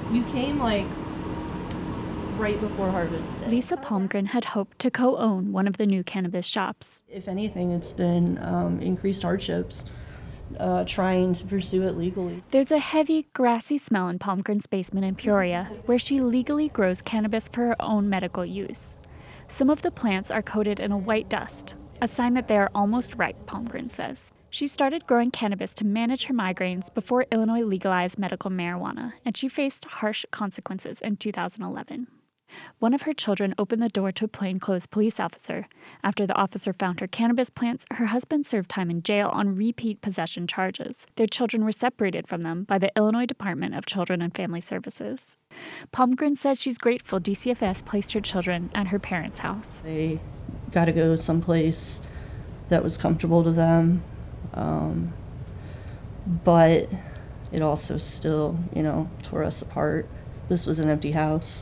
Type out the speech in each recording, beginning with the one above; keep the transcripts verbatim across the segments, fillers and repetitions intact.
You came, like, right before harvest day. Lisa Palmgren had hoped to co-own one of the new cannabis shops. If anything, it's been um, increased hardships uh, trying to pursue it legally. There's a heavy, grassy smell in Palmgren's basement in Peoria, where she legally grows cannabis for her own medical use. Some of the plants are coated in a white dust, a sign that they are almost ripe, Palmgren says. She started growing cannabis to manage her migraines before Illinois legalized medical marijuana, and she faced harsh consequences in two thousand eleven. One of her children opened the door to a plainclothes police officer. After the officer found her cannabis plants, her husband served time in jail on repeat possession charges. Their children were separated from them by the Illinois Department of Children and Family Services. Palmgren says she's grateful D C F S placed her children at her parents' house. They got to go someplace that was comfortable to them, um, but it also still, you know, tore us apart. This was an empty house.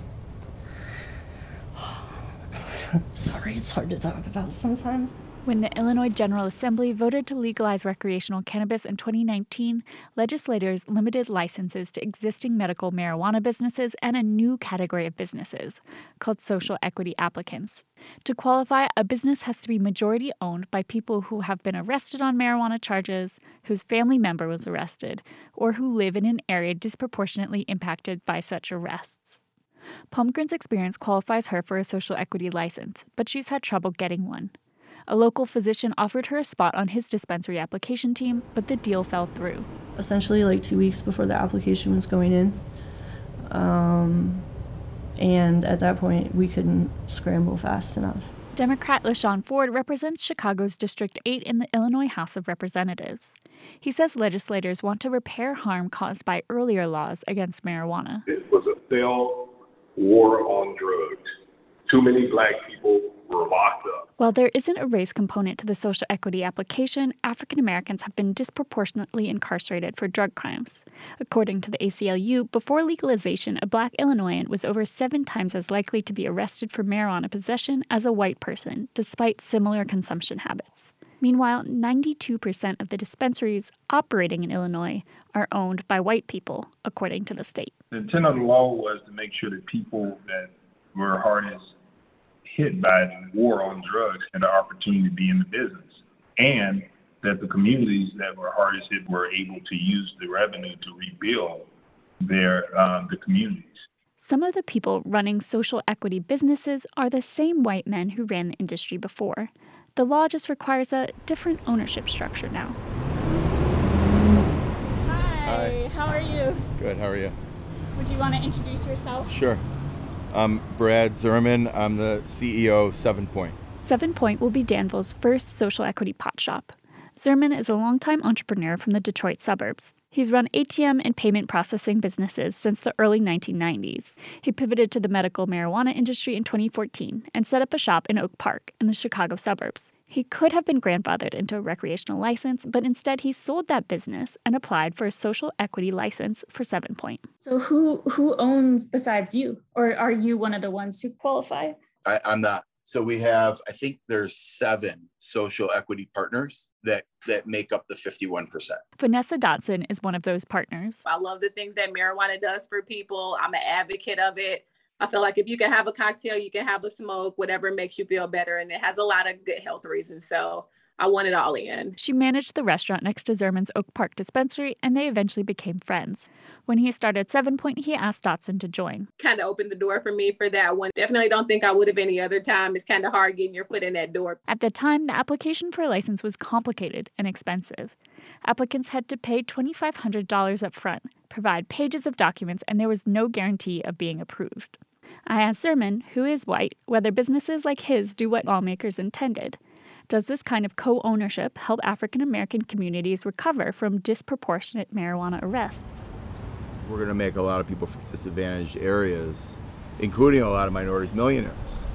Sorry, it's hard to talk about sometimes. When the Illinois General Assembly voted to legalize recreational cannabis in twenty nineteen, legislators limited licenses to existing medical marijuana businesses and a new category of businesses called social equity applicants. To qualify, a business has to be majority owned by people who have been arrested on marijuana charges, whose family member was arrested, or who live in an area disproportionately impacted by such arrests. Palmgren's experience qualifies her for a social equity license, but she's had trouble getting one. A local physician offered her a spot on his dispensary application team, but the deal fell through. Essentially, like two weeks before the application was going in. Um, and at that point, we couldn't scramble fast enough. Democrat LaShawn Ford represents Chicago's District eight in the Illinois House of Representatives. He says legislators want to repair harm caused by earlier laws against marijuana. It was a failed war on drugs. Too many black people were locked up. While there isn't a race component to the social equity application, African Americans have been disproportionately incarcerated for drug crimes. According to the A C L U, before legalization, a black Illinoisan was over seven times as likely to be arrested for marijuana possession as a white person, despite similar consumption habits. Meanwhile, ninety-two percent of the dispensaries operating in Illinois are owned by white people, according to the state. The intent of the law was to make sure that people that were hardest hit by the war on drugs had the opportunity to be in the business, and that the communities that were hardest hit were able to use the revenue to rebuild their um, the communities. Some of the people running social equity businesses are the same white men who ran the industry before. The law just requires a different ownership structure now. Hi, Hi. How are you? Good, how are you? Would you want to introduce yourself? Sure. I'm Brad Zerman. I'm the C E O of Seven Point. Seven Point will be Danville's first social equity pot shop. Zerman is a longtime entrepreneur from the Detroit suburbs. He's run A T M and payment processing businesses since the early nineteen nineties. He pivoted to the medical marijuana industry in twenty fourteen and set up a shop in Oak Park in the Chicago suburbs. He could have been grandfathered into a recreational license, but instead he sold that business and applied for a social equity license for Seven Point. So who who owns besides you? Or are you one of the ones who qualify? I, I'm not. So we have, I think there's seven social equity partners that, that make up the fifty-one percent. Vanessa Dotson is one of those partners. I love the things that marijuana does for people. I'm an advocate of it. I feel like if you can have a cocktail, you can have a smoke, whatever makes you feel better. And it has a lot of good health reasons. So I want it all in. She managed the restaurant next to Zerman's Oak Park dispensary, and they eventually became friends. When he started Seven Point, he asked Dotson to join. Kind of opened the door for me for that one. Definitely don't think I would have any other time. It's kind of hard getting your foot in that door. At the time, the application for a license was complicated and expensive. Applicants had to pay two thousand five hundred dollars up front, provide pages of documents, and there was no guarantee of being approved. I asked Zerman, who is white, whether businesses like his do what lawmakers intended. Does this kind of co-ownership help African American communities recover from disproportionate marijuana arrests? We're going to make a lot of people from disadvantaged areas, including a lot of minorities, millionaires.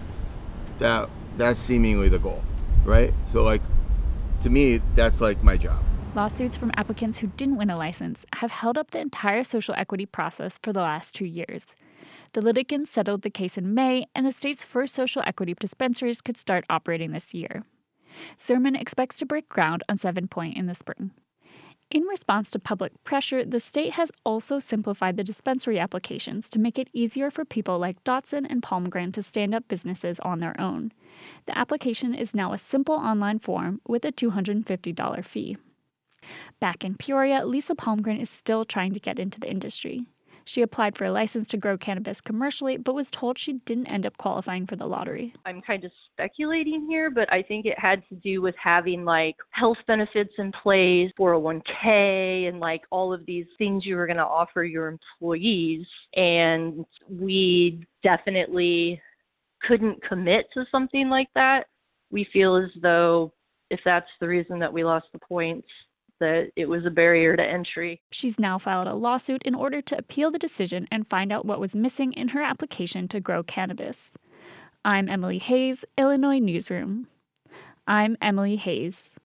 That that's seemingly the goal, right? So, like, to me, that's like my job. Lawsuits from applicants who didn't win a license have held up the entire social equity process for the last two years. The litigants settled the case in May, and the state's first social equity dispensaries could start operating this year. Zerman expects to break ground on Seven Point in the spring. In response to public pressure, the state has also simplified the dispensary applications to make it easier for people like Dotson and Palmgren to stand up businesses on their own. The application is now a simple online form with a two hundred fifty dollars fee. Back in Peoria, Lisa Palmgren is still trying to get into the industry. She applied for a license to grow cannabis commercially, but was told she didn't end up qualifying for the lottery. I'm kind of speculating here, but I think it had to do with having like health benefits in place, four oh one k, and like all of these things you were going to offer your employees. And we definitely couldn't commit to something like that. We feel as though if that's the reason that we lost the points, that it was a barrier to entry. She's now filed a lawsuit in order to appeal the decision and find out what was missing in her application to grow cannabis. I'm Emily Hayes, Illinois Newsroom. I'm Emily Hayes.